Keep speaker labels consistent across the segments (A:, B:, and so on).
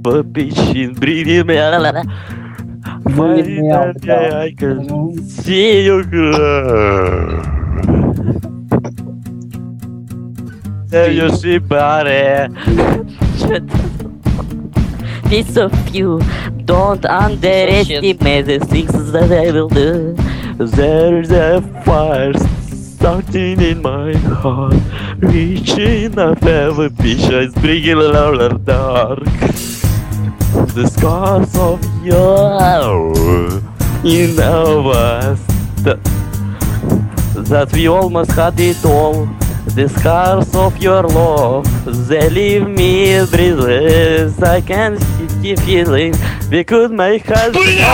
A: a bitch in breathing me. I can see you. Tell your sweet body. Piece of you. Don't underestimate the things that I will do. There's a fire starting in my heart, reaching up every bitch is bringing louder dark. The scars of you know us, that we almost had it all. The scars of your love, they leave me breathless. I can see the feeling we could make us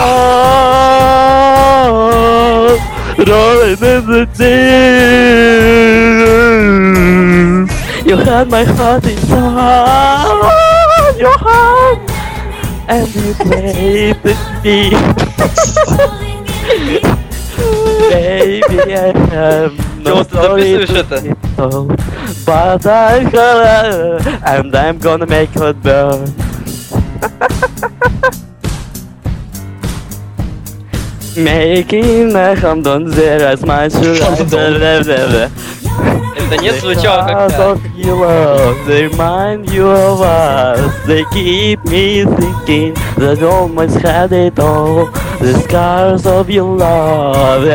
A: all rolling in the deep. You had my heart inside your heart, and you played with me. Baby, I have no story to tell, but I'm gonna, and I'm gonna make it burn. Making a Hamdon there as my children.
B: Это не звучало как-то.
A: They remind you of us. They keep me thinking that I almost had it all. The scars of your love.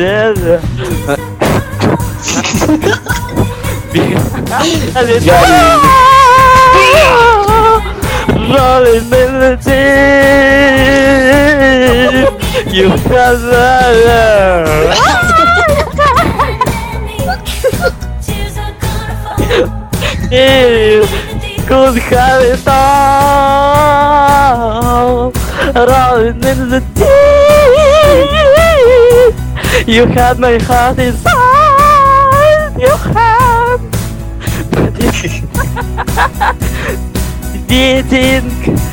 A: Rolling in the deep. You have you could have it all, rolling in the deep. You had my heart inside your hand, but beating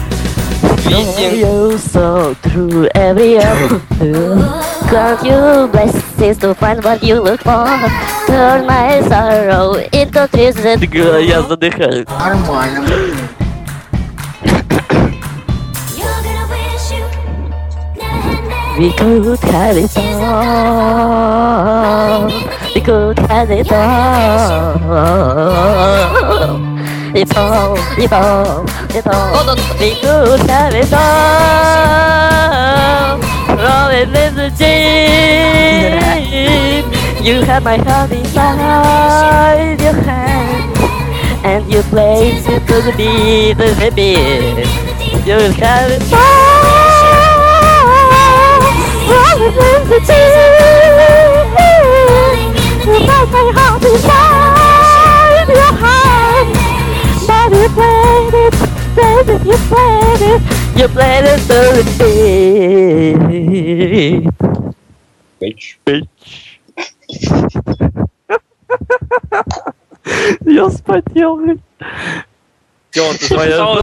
A: you so through every hour. Count you blessings to find what you look for. Turn my sorrow into tears. Я задыхаюсь.
C: Нормально.
A: We could have it all. We could have it all. It's all. We could have it all. Rolling in the deep. You had my heart inside your hand, and you played it to the beat, the beat. You had it all. Rolling in the deep. You had my heart inside your hand, but you played it, baby, you played it to the beat. Bitch. Я спотел.
B: Тём, ты записал